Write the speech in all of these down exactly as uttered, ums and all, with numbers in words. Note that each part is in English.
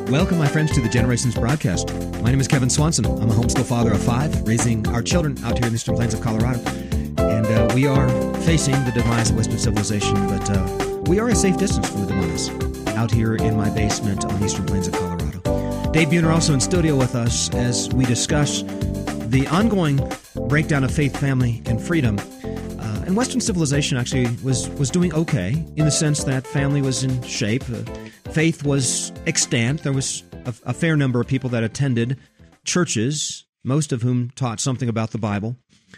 Welcome, my friends, to the Generations broadcast. My name is Kevin Swanson. I'm a homeschool father of five, raising our children out here in the Eastern Plains of Colorado. And uh, we are facing the demise of Western civilization, but uh, we are a safe distance from the demise out here in my basement on the Eastern Plains of Colorado. Dave Buhner also in studio with us as we discuss the ongoing breakdown of faith, family, and freedom. Uh, and Western civilization actually was, was doing okay in the sense that family was in shape. Uh, faith was extant. There was a, a fair number of people that attended churches, most of whom taught something about the Bible.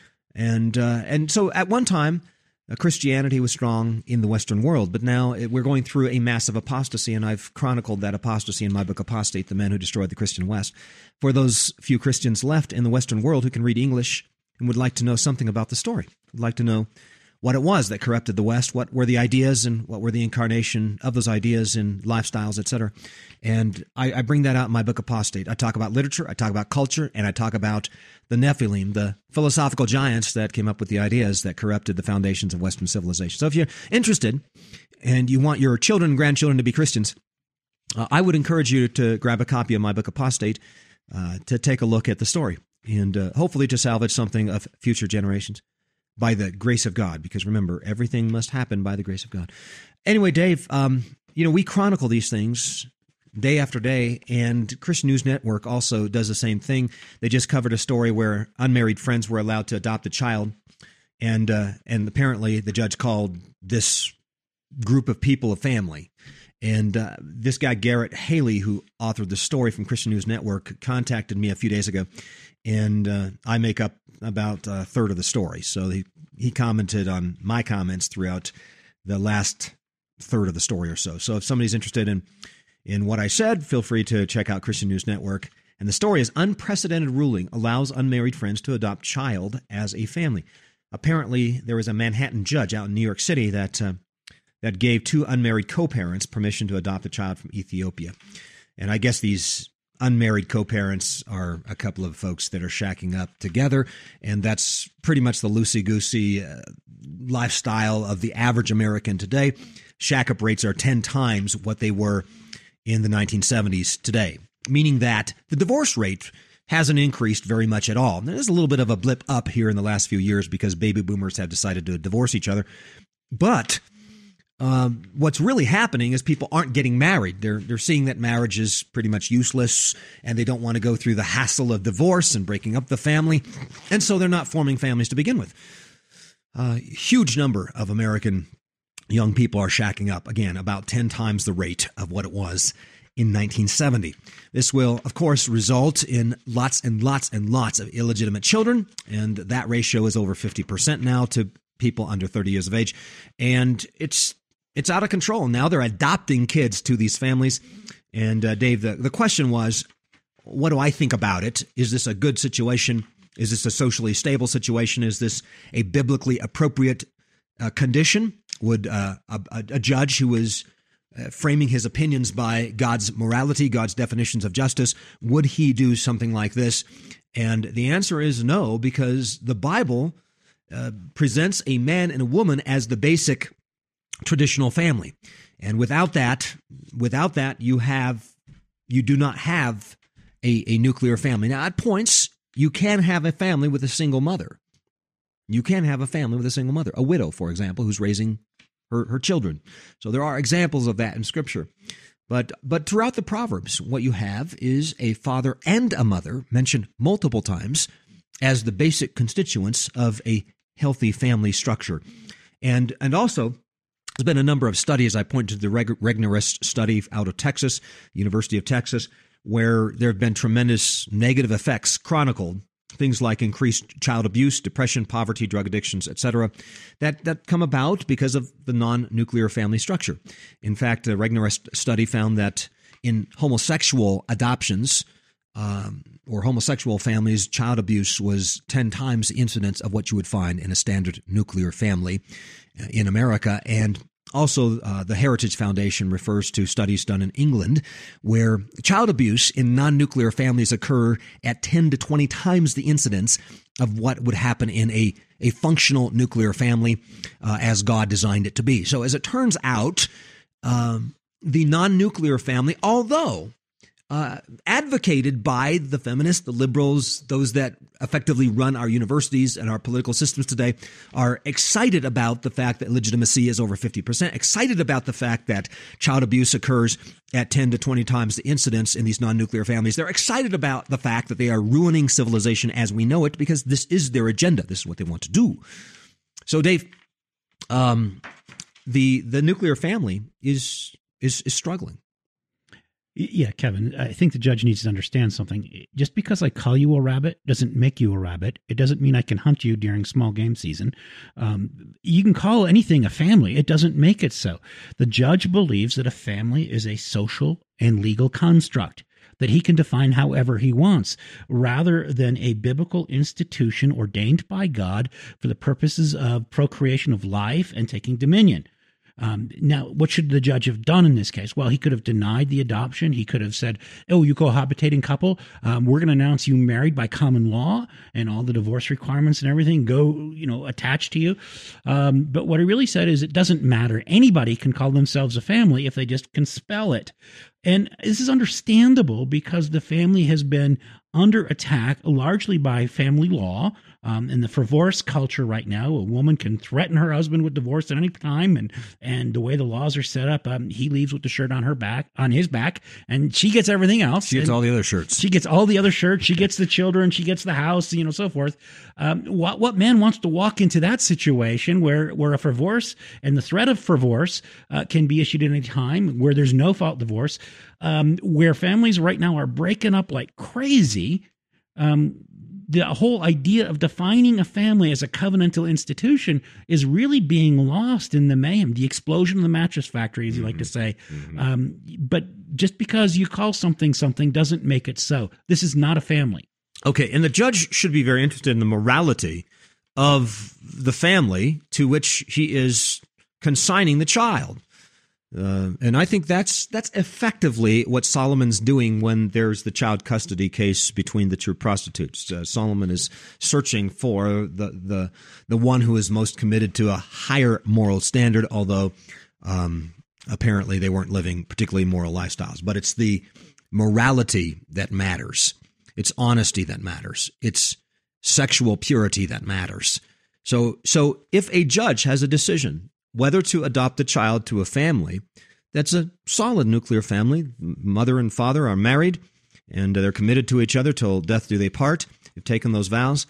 And uh, and so at one time, uh, Christianity was strong in the Western world, but now it, we're going through a massive apostasy, and I've chronicled that apostasy in my book, Apostate, The Man Who Destroyed the Christian West. For those few Christians left in the Western world who can read English and would like to know something about the story, would like to know what it was that corrupted the West, what were the ideas and what were the incarnation of those ideas in lifestyles, et cetera. And I, I bring that out in my book, Apostate. I talk about literature, I talk about culture, and I talk about the Nephilim, the philosophical giants that came up with the ideas that corrupted the foundations of Western civilization. So if you're interested and you want your children and grandchildren to be Christians, uh, I would encourage you to grab a copy of my book, Apostate, uh, to take a look at the story and uh, hopefully to salvage something of future generations. By the grace of God, because remember, everything must happen by the grace of God. Anyway, Dave, um, you know, we chronicle these things day after day, and Christian News Network also does the same thing. They just covered a story where unmarried friends were allowed to adopt a child, and uh, and apparently the judge called this group of people a family. And uh, this guy, Garrett Haley, who authored the story from Christian News Network, contacted me a few days ago, and uh, I make up about a third of the story. So he, he commented on my comments throughout the last third of the story or so. So if somebody's interested in, in what I said, feel free to check out Christian News Network. And the story is Unprecedented Ruling Allows Unmarried Friends to Adopt Child as a Family. Apparently, there was a Manhattan judge out in New York City that uh, that gave two unmarried co-parents permission to adopt a child from Ethiopia. And I guess these unmarried co-parents are a couple of folks that are shacking up together, and that's pretty much the loosey-goosey uh, lifestyle of the average American today. Shack-up rates are ten times what they were in the nineteen seventies today, meaning that the divorce rate hasn't increased very much at all. There's a little bit of a blip up here in the last few years because baby boomers have decided to divorce each other, but Um, what's really happening is people aren't getting married. They're they're seeing that marriage is pretty much useless, and they don't want to go through the hassle of divorce and breaking up the family, and so they're not forming families to begin with. A uh, huge number of American young people are shacking up, again, about ten times the rate of what it was in nineteen seventy. This will, of course, result in lots and lots and lots of illegitimate children, and that ratio is over fifty percent now to people under thirty years of age, and it's It's out of control. Now they're adopting kids to these families. And uh, Dave, the, the question was, what do I think about it? Is this a good situation? Is this a socially stable situation? Is this a biblically appropriate uh, condition? Would uh, a, a judge who is uh, framing his opinions by God's morality, God's definitions of justice, would he do something like this? And the answer is no, because the Bible uh, presents a man and a woman as the basic traditional family. And without that, without that, you have, you do not have a, a nuclear family. Now, at points, you can have a family with a single mother. You can have a family with a single mother, a widow, for example, who's raising her, her children. So there are examples of that in Scripture. But, but throughout the Proverbs, what you have is a father and a mother mentioned multiple times as the basic constituents of a healthy family structure. And, and also, there's been a number of studies. I point to the Regnerist study out of Texas, University of Texas, where there have been tremendous negative effects chronicled, things like increased child abuse, depression, poverty, drug addictions, et cetera, that, that come about because of the non-nuclear family structure. In fact, the Regnerist study found that in homosexual adoptions um, or homosexual families, child abuse was ten times the incidence of what you would find in a standard nuclear family in America. And also, uh, the Heritage Foundation refers to studies done in England where child abuse in non-nuclear families occur at ten to twenty times the incidence of what would happen in a, a functional nuclear family uh, as God designed it to be. So as it turns out, um, the non-nuclear family, although uh, advocated by the feminists, the liberals, those that effectively run our universities and our political systems today, are excited about the fact that legitimacy is over fifty percent, excited about the fact that child abuse occurs at ten to twenty times the incidence in these non-nuclear families. They're excited about the fact that they are ruining civilization as we know it because this is their agenda. This is what they want to do. So, Dave, um, the the nuclear family is is is struggling. Yeah, Kevin, I think the judge needs to understand something. Just because I call you a rabbit doesn't make you a rabbit. It doesn't mean I can hunt you during small game season. Um, you can call anything a family. It doesn't make it so. The judge believes that a family is a social and legal construct that he can define however he wants, rather than a biblical institution ordained by God for the purposes of procreation of life and taking dominion. Um, now, what should the judge have done in this case? Well, he could have denied the adoption. He could have said, oh, you cohabitating couple, um, we're going to announce you married by common law and all the divorce requirements and everything go, you know, attached to you. Um, but what he really said is it doesn't matter. Anybody can call themselves a family if they just can spell it. And this is understandable because the family has been under attack largely by family law. Um, in the divorce culture right now, a woman can threaten her husband with divorce at any time, and and the way the laws are set up, um, he leaves with the shirt on her back, on his back, and she gets everything else. She gets all the other shirts. She gets all the other shirts. She gets the children. She gets the house. You know, so forth. Um, what what man wants to walk into that situation where where a divorce and the threat of divorce uh, can be issued at any time, where there's no fault divorce, um, where families right now are breaking up like crazy. Um, The whole idea of defining a family as a covenantal institution is really being lost in the mayhem, the explosion of the mattress factory, as you like to say. Mm-hmm. Um, but just because you call something something doesn't make it so. This is not a family. Okay, and the judge should be very interested in the morality of the family to which he is consigning the child. Uh, and I think that's that's effectively what Solomon's doing when there's the child custody case between the two prostitutes. Uh, Solomon is searching for the, the the one who is most committed to a higher moral standard, although um, apparently they weren't living particularly moral lifestyles. But it's the morality that matters. It's honesty that matters. It's sexual purity that matters. So so if a judge has a decision whether to adopt a child to a family that's a solid nuclear family, mother and father are married, and they're committed to each other till death do they part, they've taken those vows,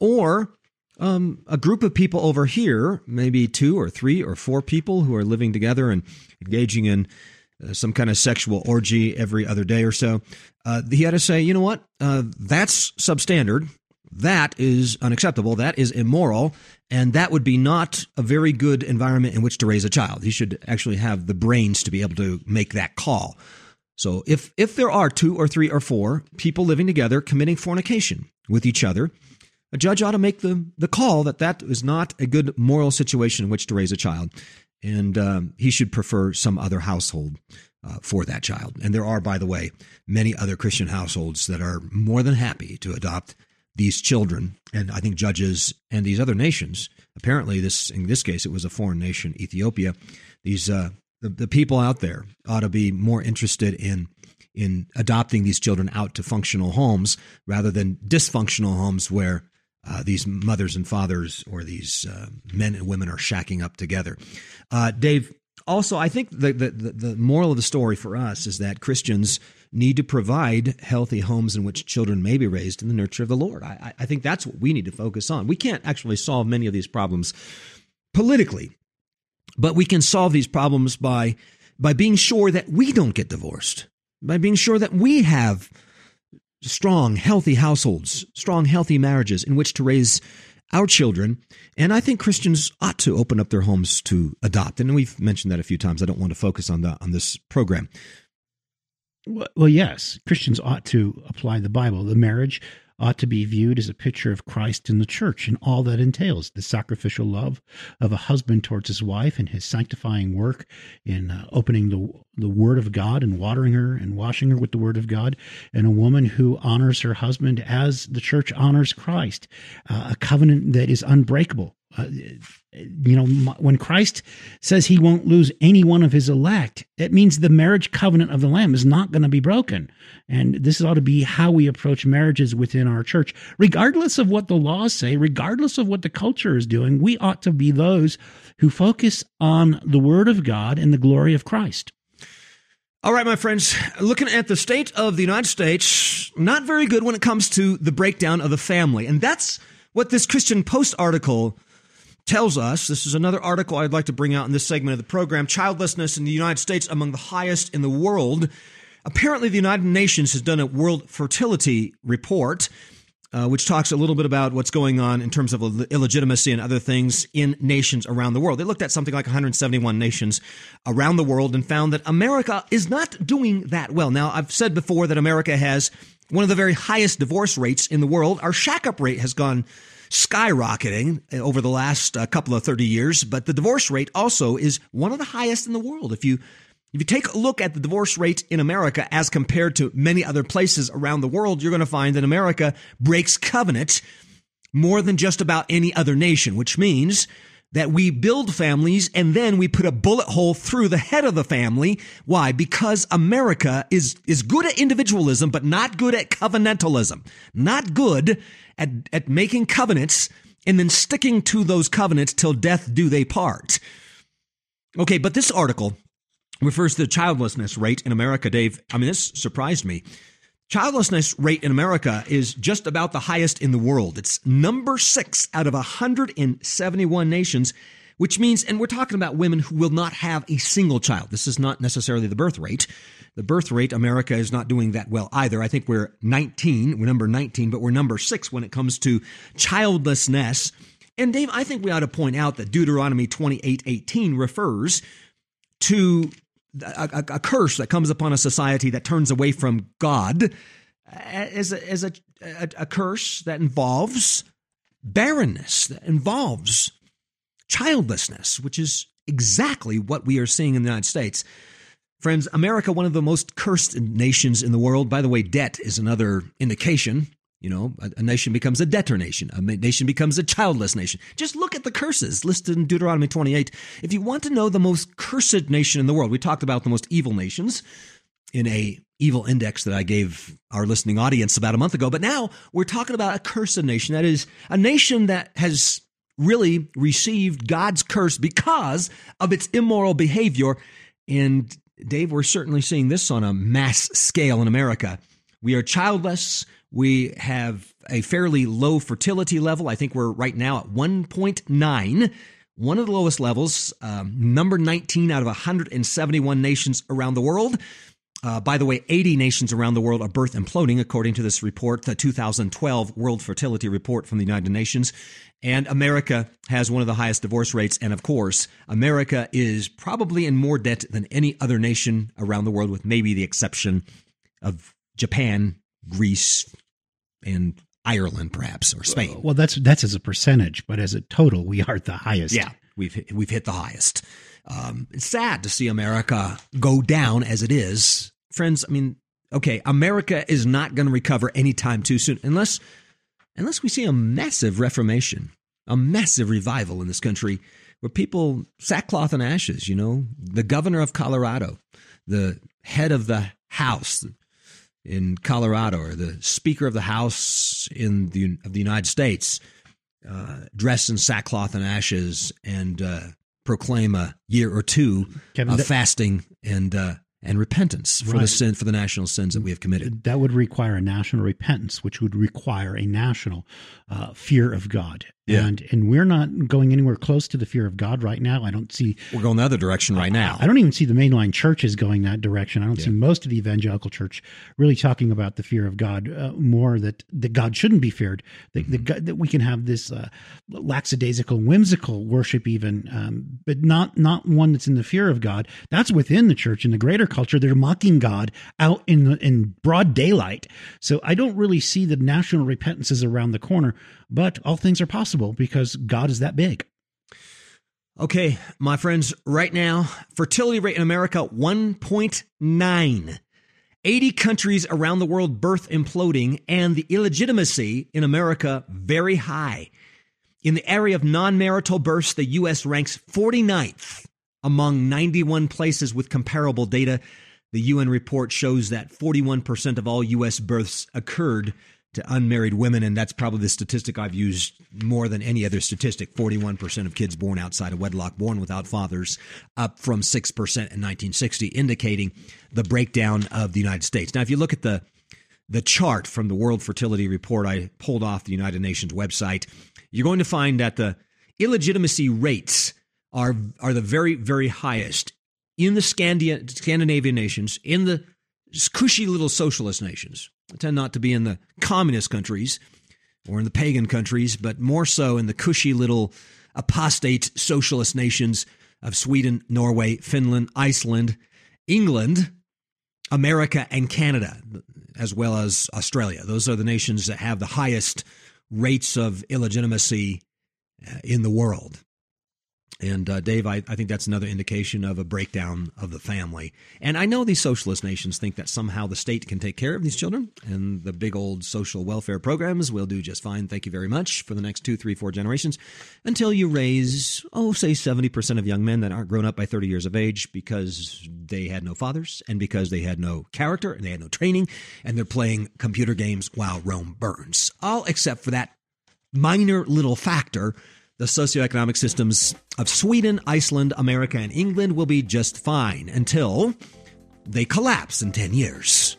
or um, a group of people over here, maybe two or three or four people who are living together and engaging in uh, some kind of sexual orgy every other day or so, uh, he had to say, you know what, uh, that's substandard. That is unacceptable. That is immoral. And that would be not a very good environment in which to raise a child. He should actually have the brains to be able to make that call. So if if there are two or three or four people living together committing fornication with each other, a judge ought to make the, the call that that is not a good moral situation in which to raise a child. And um, he should prefer some other household uh, for that child. And there are, by the way, many other Christian households that are more than happy to adopt these children, and I think judges and these other nations, apparently this in this case it was a foreign nation, Ethiopia, these uh, the, the people out there ought to be more interested in in adopting these children out to functional homes rather than dysfunctional homes where uh, these mothers and fathers or these uh, men and women are shacking up together. Uh, Dave, also I think the, the the moral of the story for us is that Christians need to provide healthy homes in which children may be raised in the nurture of the Lord. I, I think that's what we need to focus on. We can't actually solve many of these problems politically, but we can solve these problems by by being sure that we don't get divorced, by being sure that we have strong, healthy households, strong, healthy marriages in which to raise our children. And I think Christians ought to open up their homes to adopt. And we've mentioned that a few times. I don't want to focus on that on this program. Well, yes, Christians ought to apply the Bible. The marriage ought to be viewed as a picture of Christ in the church and all that entails, the sacrificial love of a husband towards his wife and his sanctifying work in uh, opening the the Word of God and watering her and washing her with the Word of God, and a woman who honors her husband as the church honors Christ, uh, a covenant that is unbreakable. Uh, you know, when Christ says he won't lose any one of his elect, it means the marriage covenant of the Lamb is not going to be broken. And this ought to be how we approach marriages within our church. Regardless of what the laws say, regardless of what the culture is doing, we ought to be those who focus on the Word of God and the glory of Christ. All right, my friends, looking at the state of the United States, not very good when it comes to the breakdown of the family. And that's what this Christian Post article tells us. This is another article I'd like to bring out in this segment of the program. Childlessness in the United States among the highest in the world. Apparently, the United Nations has done a World Fertility Report, uh, which talks a little bit about what's going on in terms of illegitimacy and other things in nations around the world. They looked at something like one hundred seventy-one nations around the world and found that America is not doing that well. Now, I've said before that America has one of the very highest divorce rates in the world. Our shack-up rate has gone skyrocketing over the last uh, couple of thirty years, but the divorce rate also is one of the highest in the world. If you if you take a look at the divorce rate in America as compared to many other places around the world, you're going to find that America breaks covenant more than just about any other nation, which means that we build families and then we put a bullet hole through the head of the family. Why? Because America is, is good at individualism, but not good at covenantalism, not good at, at making covenants and then sticking to those covenants till death do they part. Okay, but this article refers to the childlessness rate in America, Dave. I mean, this surprised me. Childlessness rate in America is just about the highest in the world. It's number six out of one hundred seventy-one nations, which means, and we're talking about women who will not have a single child. This is not necessarily the birth rate. The birth rate, America is not doing that well either. I think we're nineteen, we're number nineteen, but we're number six when it comes to childlessness. And Dave, I think we ought to point out that Deuteronomy twenty-eight eighteen refers to A, a, a curse that comes upon a society that turns away from God as a, as a, a, a curse that involves barrenness, that involves childlessness, which is exactly what we are seeing in the United States. Friends, America, one of the most cursed nations in the world. By the way, debt is another indication. You know, a, a nation becomes a debtor nation. A nation becomes a childless nation. Just look at the curses listed in Deuteronomy twenty-eight. If you want to know the most cursed nation in the world, we talked about the most evil nations in a evil index that I gave our listening audience about a month ago. But now we're talking about a cursed nation. That is a nation that has really received God's curse because of its immoral behavior. And Dave, we're certainly seeing this on a mass scale in America. We are childless. We have a fairly low fertility level. I think we're right now at one point nine, one of the lowest levels, um, number nineteen out of one hundred seventy-one nations around the world. Uh, by the way, eighty nations around the world are birth imploding, according to this report, the two thousand twelve World Fertility Report from the United Nations. And America has one of the highest divorce rates. And of course, America is probably in more debt than any other nation around the world, with maybe the exception of Japan, Greece, and Ireland, perhaps, or Spain. Well, that's that's as a percentage, but as a total, we are the highest. Yeah, we've hit, we've hit the highest. Um, it's sad to see America go down as it is, friends. I mean, okay, America is not going to recover anytime too soon, unless unless we see a massive reformation, a massive revival in this country, where people sackcloth and ashes. You know, the governor of Colorado, the head of the House in Colorado, or the Speaker of the House in the of the United States, uh, dress in sackcloth and ashes and uh, proclaim a year or two Kevin, of that, fasting and uh, and repentance for right. the sin for the national sins that we have committed. That would require a national repentance, which would require a national uh, fear of God. Yeah. And and we're not going anywhere close to the fear of God right now. I don't see... We're going the other direction right now. I don't even see the mainline churches going that direction. I don't Yeah. see most of the evangelical church really talking about the fear of God, uh, more that, that God shouldn't be feared, that, Mm-hmm. that, God, that we can have this uh, lackadaisical, whimsical worship even, um, but not, not one that's in the fear of God. That's within the church. In the greater culture, they're mocking God out in, the, in broad daylight. So I don't really see the national repentance is around the corner, but all things are possible because God is that big. Okay, my friends, right now, fertility rate in America, one point nine. eighty countries around the world birth imploding, and the illegitimacy in America very high. In the area of non-marital births, the U S ranks forty-ninth among ninety-one places with comparable data. The U N report shows that forty-one percent of all U S births occurred to unmarried women, and that's probably the statistic I've used more than any other statistic. forty-one percent of kids born outside of wedlock, born without fathers, up from six percent in nineteen sixty, indicating the breakdown of the United States. Now, if you look at the the chart from the World Fertility Report I pulled off the United Nations website, you're going to find that the illegitimacy rates are are the very, very highest in the Scandi- Scandinavian nations, in the cushy little socialist nations. They tend not to be in the communist countries or in the pagan countries, but more so in the cushy little apostate socialist nations of Sweden, Norway, Finland, Iceland, England, America, and Canada, as well as Australia. Those are the nations that have the highest rates of illegitimacy in the world. And, uh, Dave, I, I think that's another indication of a breakdown of the family. And I know these socialist nations think that somehow the state can take care of these children, and the big old social welfare programs will do just fine, thank you very much, for the next two, three, four generations, until you raise, oh, say seventy percent of young men that aren't grown up by thirty years of age because they had no fathers and because they had no character and they had no training, and they're playing computer games while Rome burns. All except for that minor little factor. The socioeconomic systems of Sweden, Iceland, America, and England will be just fine until they collapse in ten years.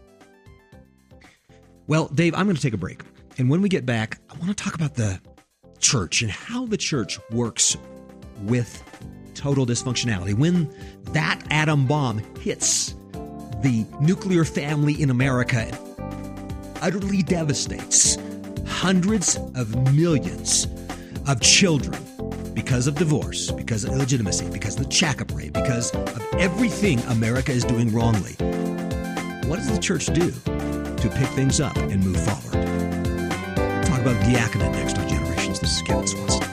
Well, Dave, I'm going to take a break. And when we get back, I want to talk about the church and how the church works with total dysfunctionality. When that atom bomb hits the nuclear family in America, it utterly devastates hundreds of millions of children because of divorce, because of illegitimacy, because of the check-up rate, because of everything America is doing wrongly. What does the church do to pick things up and move forward? We'll talk about diaconate next on Generations. This is Kevin Swanson.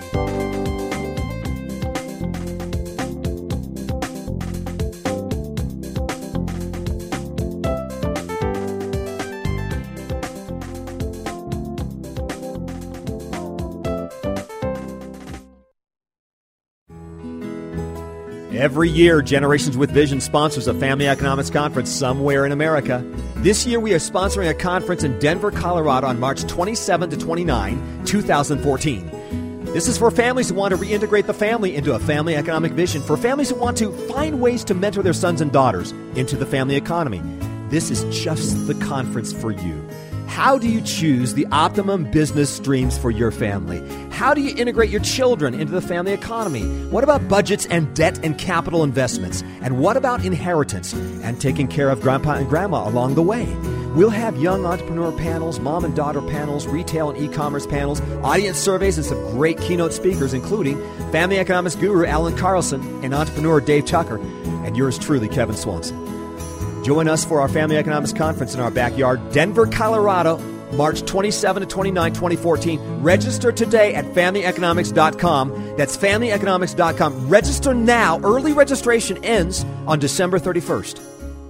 Every year, Generations with Vision sponsors a family economics conference somewhere in America. This year, we are sponsoring a conference in Denver, Colorado on March twenty-seventh to twenty-ninth, twenty fourteen. This is for families who want to reintegrate the family into a family economic vision, for families who want to find ways to mentor their sons and daughters into the family economy. This is just the conference for you. How do you choose the optimum business streams for your family? How do you integrate your children into the family economy? What about budgets and debt and capital investments? And what about inheritance and taking care of grandpa and grandma along the way? We'll have young entrepreneur panels, mom and daughter panels, retail and e-commerce panels, audience surveys, and some great keynote speakers, including family economics guru Alan Carlson and entrepreneur Dave Tucker, and yours truly, Kevin Swanson. Join us for our Family Economics Conference in our backyard, Denver, Colorado, March twenty-seventh to twenty-ninth, twenty fourteen. Register today at family economics dot com. That's family economics dot com. Register now. Early registration ends on December thirty-first.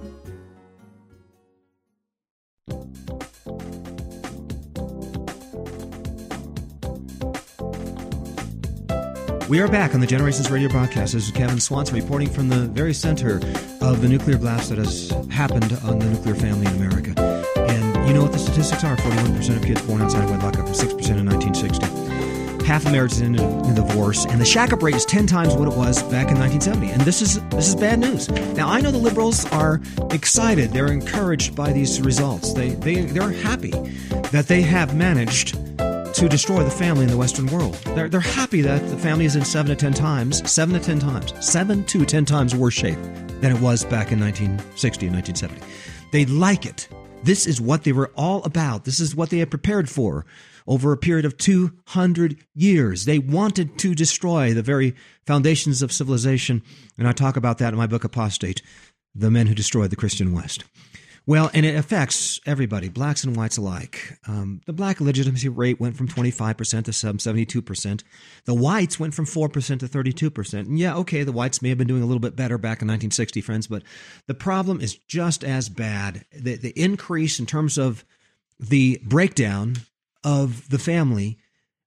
We are back on the Generations Radio broadcast. This is Kevin Swanson reporting from the very center of the nuclear blast that has happened on the nuclear family in America. And you know what the statistics are? forty-one percent of kids born outside of wedlock, up from six percent in nineteen sixty. Half of marriages end in divorce, and the shack-up rate is ten times what it was back in nineteen seventy. And this is this is bad news. Now, I know the liberals are excited. They're encouraged by these results. They, they, they're happy that they have managed to destroy the family in the Western world. They're, they're happy that the family is in seven to ten times, seven to ten times, seven to ten times worse shape than it was back in nineteen sixty and nineteen seventy. They like it. This is what they were all about. This is what they had prepared for over a period of two hundred years. They wanted to destroy the very foundations of civilization, and I talk about that in my book, Apostate, The Men Who Destroyed the Christian West. Well, and it affects everybody, blacks and whites alike. Um, the black legitimacy rate went from twenty-five percent to seventy-two percent. The whites went from four percent to thirty-two percent. And yeah, okay, the whites may have been doing a little bit better back in nineteen sixty, friends, but the problem is just as bad. The, the increase in terms of the breakdown of the family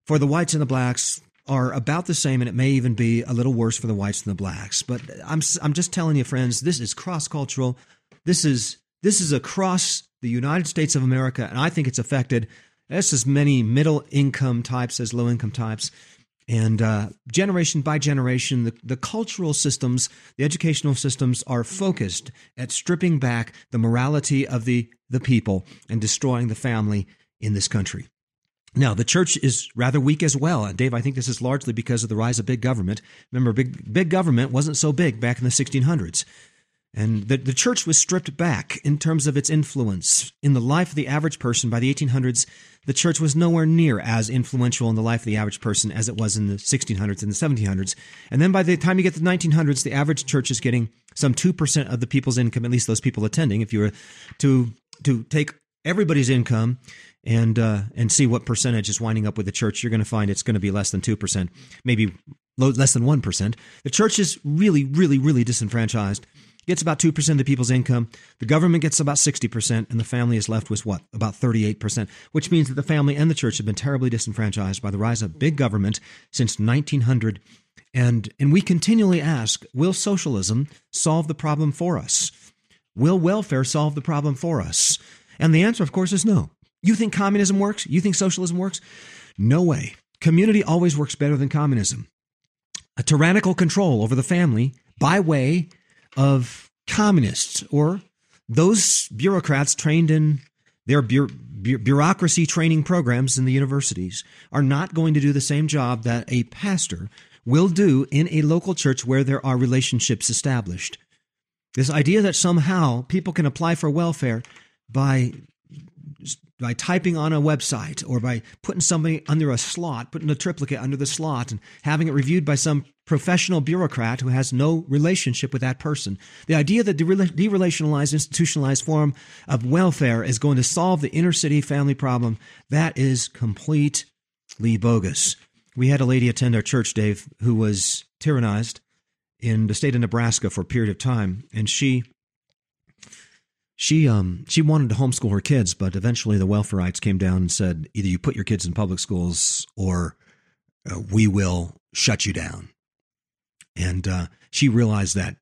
for the whites and the blacks are about the same, and it may even be a little worse for the whites than the blacks. But I'm I'm just telling you, friends, this is cross-cultural. This is this is across the United States of America, and I think it's affected just as many middle-income types as low-income types. And uh, generation by generation, the, the cultural systems, the educational systems are focused at stripping back the morality of the, the people and destroying the family in this country. Now, the church is rather weak as well. And Dave, I think this is largely because of the rise of big government. Remember, big big government wasn't so big back in the sixteen hundreds. And the, the church was stripped back in terms of its influence. In the life of the average person by the eighteen hundreds, the church was nowhere near as influential in the life of the average person as it was in the sixteen hundreds and the seventeen hundreds. And then by the time you get to the nineteen hundreds, the average church is getting some two percent of the people's income, at least those people attending. If you were to to take everybody's income and uh, and see what percentage is winding up with the church, you're going to find it's going to be less than two percent, maybe low, less than one percent. The church is really, really, really disenfranchised. Gets about two percent of the people's income. The government gets about sixty percent, and the family is left with what? About thirty-eight percent, which means that the family and the church have been terribly disenfranchised by the rise of big government since nineteen hundred. And, and we continually ask, will socialism solve the problem for us? Will welfare solve the problem for us? And the answer, of course, is no. You think communism works? You think socialism works? No way. Community always works better than communism. A tyrannical control over the family by way of communists or those bureaucrats trained in their bu- bu- bureaucracy training programs in the universities are not going to do the same job that a pastor will do in a local church where there are relationships established. This idea that somehow people can apply for welfare by by typing on a website or by putting somebody under a slot, putting a triplicate under the slot and having it reviewed by some professional bureaucrat who has no relationship with that person. The idea that the derelationalized, institutionalized form of welfare is going to solve the inner city family problem, that is completely bogus. We had a lady attend our church, Dave, who was tyrannized in the state of Nebraska for a period of time, and she She um she wanted to homeschool her kids, but eventually the welfareites came down and said, either you put your kids in public schools or uh, we will shut you down. And uh, she realized that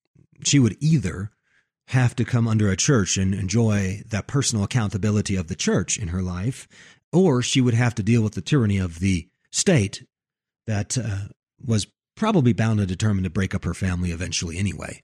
she would either have to come under a church and enjoy that personal accountability of the church in her life, or she would have to deal with the tyranny of the state that uh, was probably bound and determined to break up her family eventually anyway.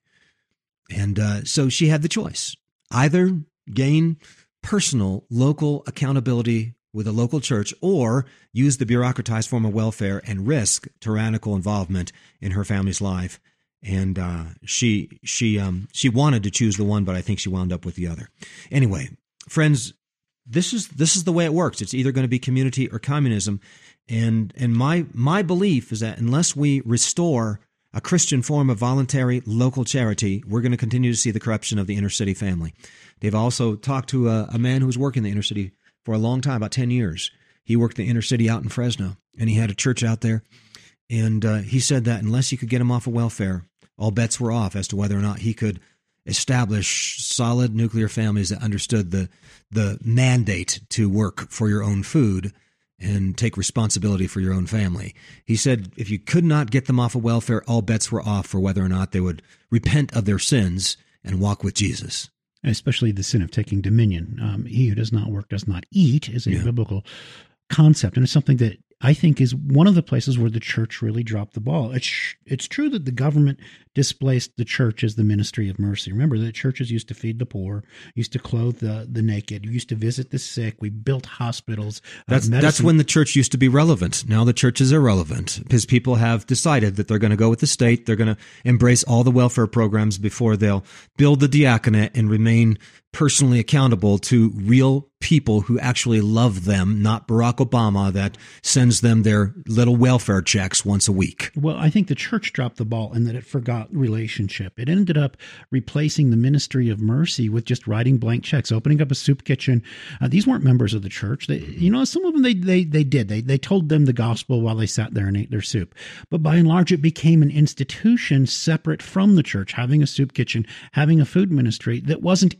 And uh, so she had the choice. Either gain personal, local accountability with a local church or use the bureaucratized form of welfare and risk tyrannical involvement in her family's life. And uh, she she um, she wanted to choose the one, but I think she wound up with the other. Anyway, friends, this is this is the way it works. It's either going to be community or communism. And and my my belief is that unless we restore a Christian form of voluntary local charity, we're going to continue to see the corruption of the inner city family. They've also talked to a, a man who was working in the inner city for a long time, about ten years. He worked the inner city out in Fresno, and he had a church out there. And uh, he said that unless you could get him off of welfare, all bets were off as to whether or not he could establish solid nuclear families that understood the the mandate to work for your own food and take responsibility for your own family. He said if you could not get them off of welfare, all bets were off for whether or not they would repent of their sins and walk with Jesus. Especially the sin of taking dominion. Um, he who does not work does not eat is a Yeah. biblical concept, and it's something that I think is one of the places where the church really dropped the ball. It's it's true that the government displaced the church as the ministry of mercy. Remember that churches used to feed the poor, used to clothe the, the naked, used to visit the sick. We built hospitals. That's uh, that's when the church used to be relevant. Now the church is irrelevant because people have decided that they're going to go with the state. They're going to embrace all the welfare programs before they'll build the diaconate and remain personally accountable to real people who actually love them, not Barack Obama that sends them their little welfare checks once a week. Well, I think the church dropped the ball in that it forgot relationship. It ended up replacing the ministry of mercy with just writing blank checks, opening up a soup kitchen. Uh, these weren't members of the church. They, you know, some of them they they they did. They they told them the gospel while they sat there and ate their soup. But by and large, it became an institution separate from the church, having a soup kitchen, having a food ministry that wasn't in relationship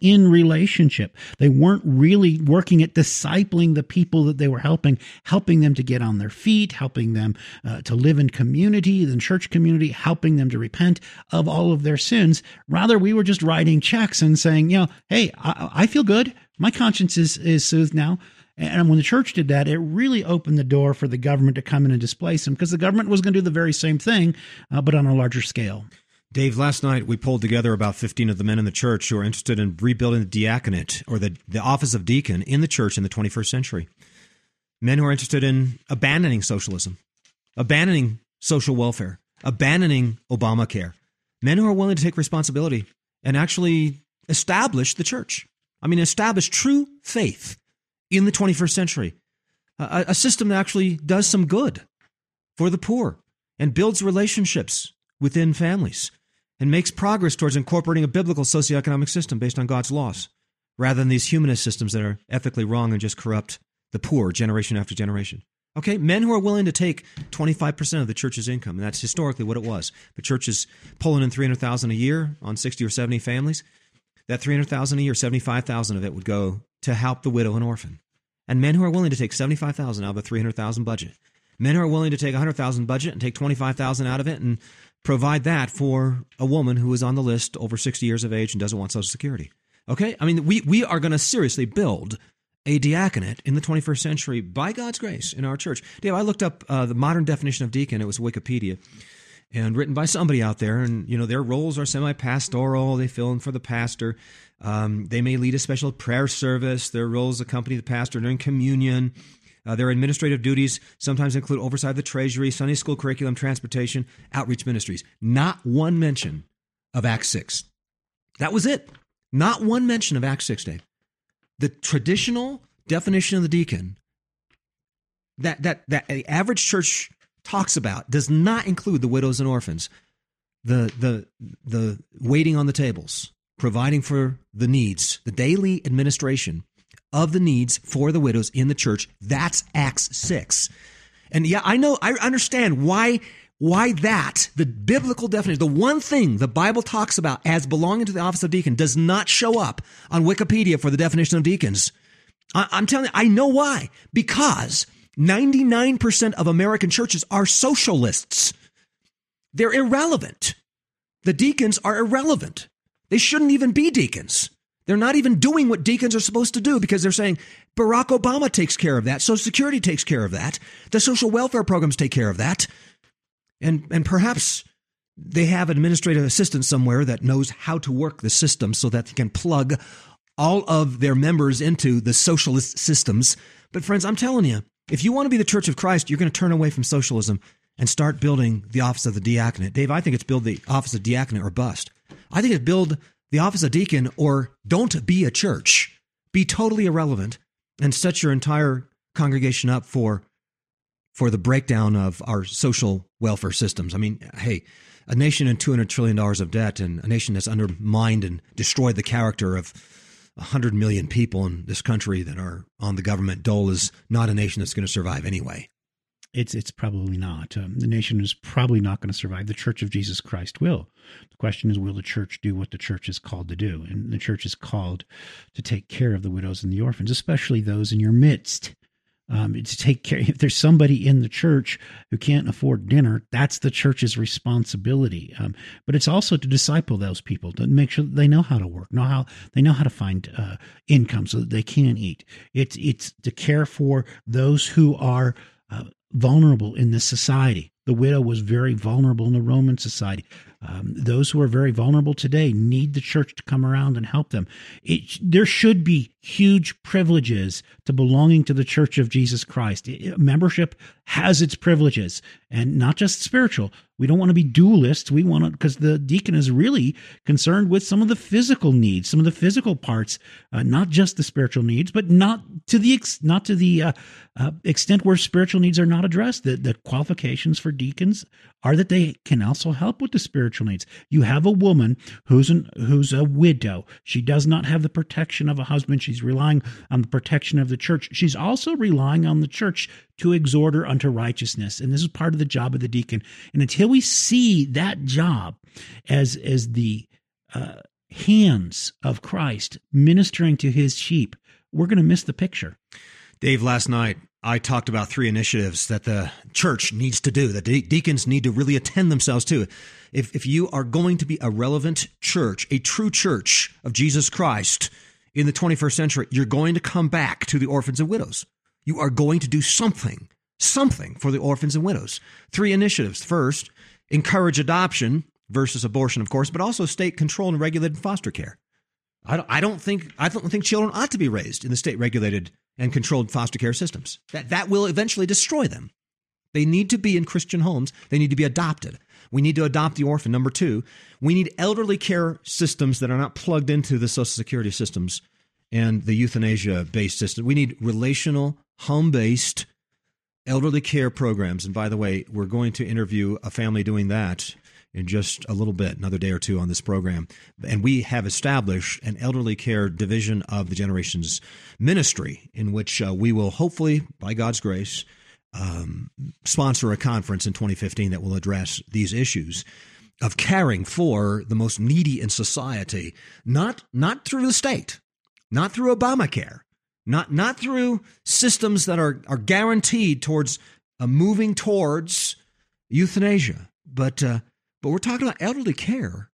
relationship. They weren't really working at discipling the people that they were helping, helping them to get on their feet, helping them uh, to live in community, in church community, helping them to repent of all of their sins. Rather, we were just writing checks and saying, you know, hey, I, I feel good. My conscience is, is soothed now. And when the church did that, it really opened the door for the government to come in and displace them, because the government was going to do the very same thing, uh, but on a larger scale. Dave, last night we pulled together about fifteen of the men in the church who are interested in rebuilding the diaconate, or the, the office of deacon, in the church in the twenty-first century. Men who are interested in abandoning socialism, abandoning social welfare, abandoning Obamacare. Men who are willing to take responsibility and actually establish the church. I mean, establish true faith in the twenty-first century, a, a system that actually does some good for the poor and builds relationships within families and makes progress towards incorporating a biblical socioeconomic system based on God's laws, rather than these humanist systems that are ethically wrong and just corrupt the poor generation after generation. Okay, men who are willing to take twenty-five percent of the church's income, and that's historically what it was. The church is pulling in three hundred thousand dollars a year on sixty or seventy families. That three hundred thousand dollars a year, seventy-five thousand dollars of it would go to help the widow and orphan. And men who are willing to take seventy-five thousand dollars out of a three hundred thousand dollars budget. Men who are willing to take one hundred thousand dollars budget and take twenty-five thousand dollars out of it and provide that for a woman who is on the list over sixty years of age and doesn't want Social Security. Okay? I mean, we, we are going to seriously build a diaconate in the twenty-first century by God's grace in our church. Dave, I looked up uh, the modern definition of deacon. It was Wikipedia, and written by somebody out there. And, you know, their roles are semi-pastoral. They fill in for the pastor. Um, they may lead a special prayer service. Their roles accompany the pastor during communion. Uh, their administrative duties sometimes include oversight of the treasury, Sunday school curriculum, transportation, outreach ministries. Not one mention of Acts six. That was it. Not one mention of Acts six, Dave. The traditional definition of the deacon that that that the average church talks about does not include the widows and orphans, the the the waiting on the tables, providing for the needs, the daily administration of the needs for the widows in the church. That's Acts six. And yeah, I know, I understand why why that, the biblical definition, the one thing the Bible talks about as belonging to the office of deacon does not show up on Wikipedia for the definition of deacons. I, I'm telling you, I know why. Because ninety-nine percent of American churches are socialists. They're irrelevant. The deacons are irrelevant. They shouldn't even be deacons. They're not even doing what deacons are supposed to do, because they're saying Barack Obama takes care of that. Social Security takes care of that. The social welfare programs take care of that. And and perhaps they have an administrative assistant somewhere that knows how to work the system so that they can plug all of their members into the socialist systems. But friends, I'm telling you, if you want to be the Church of Christ, you're going to turn away from socialism and start building the office of the diaconate. Dave, I think it's build the office of diaconate or bust. I think it's build the office of deacon or don't be a church. Be totally irrelevant and set your entire congregation up for for the breakdown of our social welfare systems. I mean, hey, a nation in two hundred trillion dollars of debt and a nation that's undermined and destroyed the character of one hundred million people in this country that are on the government dole is not a nation that's going to survive anyway. It's it's probably not. Um, the nation is probably not going to survive. The Church of Jesus Christ will. The question is, will the church do what the church is called to do? And the church is called to take care of the widows and the orphans, especially those in your midst. Um, to take care. If there's somebody in the church who can't afford dinner, that's the church's responsibility. Um, but it's also to disciple those people, to make sure that they know how to work, know how they know how to find uh, income so that they can eat. It's it's to care for those who are uh, vulnerable in this society. The widow was very vulnerable in the Roman society. Um, those who are very vulnerable today need the church to come around and help them. It, there should be huge privileges to belonging to the Church of Jesus Christ. It, membership has its privileges, and not just spiritual. We don't want to be dualists. We want to, because the deacon is really concerned with some of the physical needs, some of the physical parts, uh, not just the spiritual needs, but not to the ex, not to the uh, uh, extent where spiritual needs are not addressed. The, the qualifications for deacons are that they can also help with the spiritual needs. You have a woman who's an, who's a widow. She does not have the protection of a husband. She's relying on the protection of the church. She's also relying on the church to exhort her unto righteousness. And this is part of the job of the deacon. And until we see that job as, as the uh, hands of Christ ministering to his sheep, we're going to miss the picture. Dave, last night I talked about three initiatives that the church needs to do, that de- deacons need to really attend themselves to. If, if you are going to be a relevant church, a true church of Jesus Christ in the twenty-first century, you're going to come back to the orphans and widows. You are going to do something, something for the orphans and widows. Three initiatives. First, encourage adoption versus abortion, of course, but also state-controlled and regulated foster care. I don't, I don't think I don't think children ought to be raised in the state-regulated and controlled foster care systems. That that will eventually destroy them. They need to be in Christian homes. They need to be adopted. We need to adopt the orphan. Number two, we need elderly care systems that are not plugged into the Social Security systems and the euthanasia-based system. We need relational, home-based elderly care programs. And by the way, we're going to interview a family doing that in just a little bit, another day or two on this program. And we have established an elderly care division of the Generations Ministry in which uh, we will hopefully, by God's grace, um, sponsor a conference in twenty fifteen that will address these issues of caring for the most needy in society, not, not through the state, not through Obamacare, not, not through systems that are, are guaranteed towards uh, moving towards euthanasia, but uh, But we're talking about elderly care,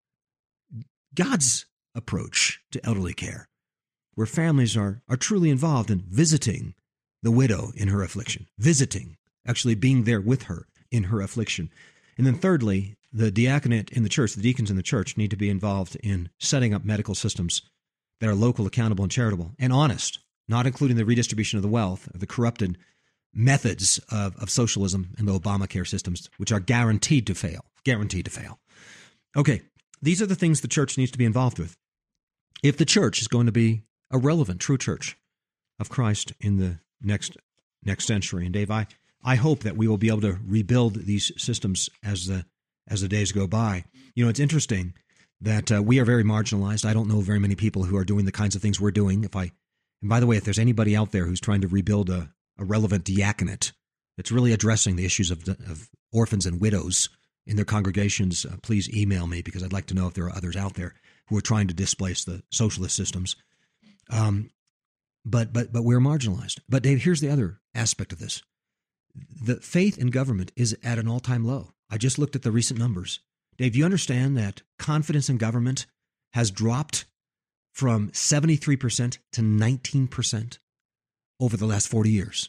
God's approach to elderly care, where families are, are truly involved in visiting the widow in her affliction, visiting, actually being there with her in her affliction. And then thirdly, the diaconate in the church, the deacons in the church need to be involved in setting up medical systems that are local, accountable, and charitable, and honest, not including the redistribution of the wealth or the corrupted methods of, of socialism and the Obamacare systems, which are guaranteed to fail. Guaranteed to fail. Okay, these are the things the church needs to be involved with. If the church is going to be a relevant, true church of Christ in the next next century, and Dave, I, I hope that we will be able to rebuild these systems as the as the days go by. You know, it's interesting that uh, we are very marginalized. I don't know very many people who are doing the kinds of things we're doing. If I, and by the way, if there's anybody out there who's trying to rebuild a, a relevant diaconate that's really addressing the issues of, of orphans and widows in their congregations, uh, please email me because I'd like to know if there are others out there who are trying to displace the socialist systems. Um, but but but we're marginalized. But Dave, here's the other aspect of this. The faith in government is at an all-time low. I just looked at the recent numbers. Dave, you understand that confidence in government has dropped from seventy-three percent to nineteen percent over the last forty years.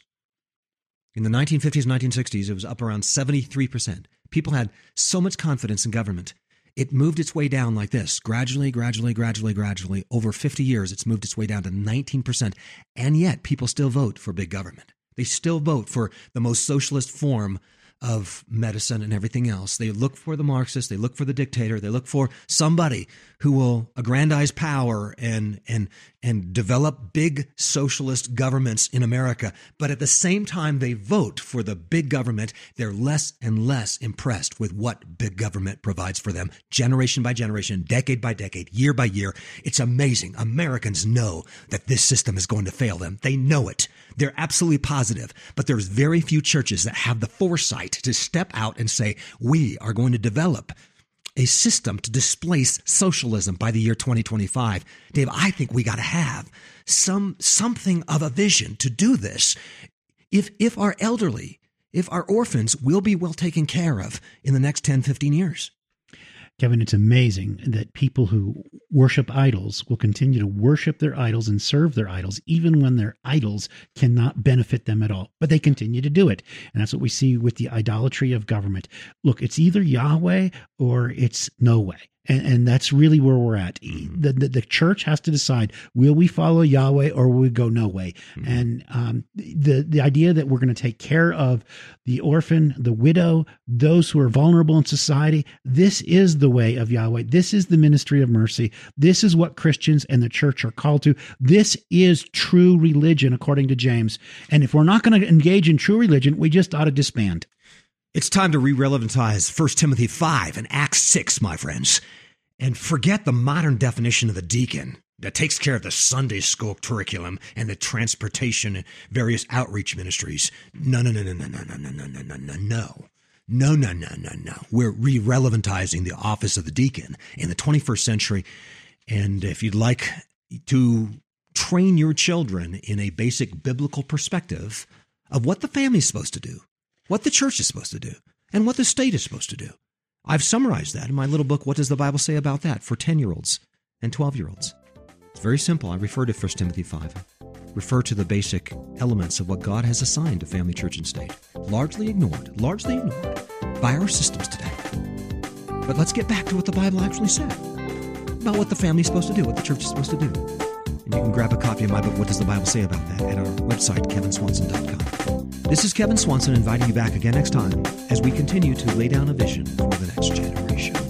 In the nineteen fifties and nineteen sixties, it was up around seventy-three percent. People had so much confidence in government. It moved its way down like this, gradually, gradually, gradually, gradually. Over fifty years, it's moved its way down to nineteen percent. And yet, people still vote for big government. They still vote for the most socialist form of medicine and everything else. They look for the Marxist, they look for the dictator, they look for somebody who will aggrandize power and and and develop big socialist governments in America. But at the same time they vote for the big government, they're less and less impressed with what big government provides for them, generation by generation, decade by decade, year by year. It's amazing. Americans know that this system is going to fail them. They know it. They're absolutely positive, but there's very few churches that have the foresight to step out and say, we are going to develop a system to displace socialism by the year twenty twenty-five. Dave, I think we got to have some something of a vision to do this. If if our elderly, if our orphans will be well taken care of in the next ten, fifteen years. Kevin, it's amazing that people who worship idols will continue to worship their idols and serve their idols, even when their idols cannot benefit them at all. But they continue to do it. And that's what we see with the idolatry of government. Look, it's either Yahweh or it's no way. And, and that's really where we're at. The, the the church has to decide, will we follow Yahweh or will we go no way? Mm-hmm. And um, the, the idea that we're going to take care of the orphan, the widow, those who are vulnerable in society, this is the way of Yahweh. This is the ministry of mercy. This is what Christians and the church are called to. This is true religion, according to James. And if we're not going to engage in true religion, we just ought to disband. It's time to re-relevantize First Timothy five and Acts six, my friends, and forget the modern definition of the deacon that takes care of the Sunday school curriculum and the transportation and various outreach ministries. No, no, no, no, no, no, no, no, no, no, no, no, no. No, no, no, no, no. We're re-relevantizing the office of the deacon in the twenty-first century. And if you'd like to train your children in a basic biblical perspective of what the family is supposed to do, what the church is supposed to do, and what the state is supposed to do, I've summarized that in my little book, What Does the Bible Say About That, for ten-year-olds and twelve-year-olds. It's very simple. I refer to First Timothy five. Refer to the basic elements of what God has assigned to family, church, and state. Largely ignored, largely ignored by our systems today. But let's get back to what the Bible actually said about what the family's supposed to do, what the church is supposed to do. And you can grab a copy of my book, What Does the Bible Say About That, at our website, kevin swanson dot com. This is Kevin Swanson inviting you back again next time as we continue to lay down a vision for the next generation.